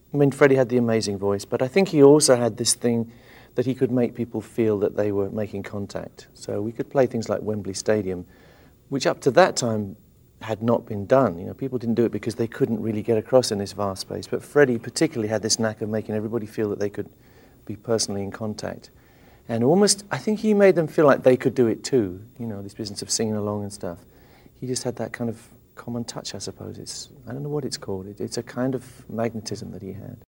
I mean, Freddie had the amazing voice, but I think he also had this thing that he could make people feel that they were making contact. So we could play things like Wembley Stadium, which up to that time had not been done. You know, people didn't do it because they couldn't really get across in this vast space. But Freddie particularly had this knack of making everybody feel that they could be personally in contact. And almost, I think he made them feel like they could do it too, you know, this business of singing along and stuff. He just had that kind of common touch, I suppose. I don't know what it's called. It's a kind of magnetism that he had.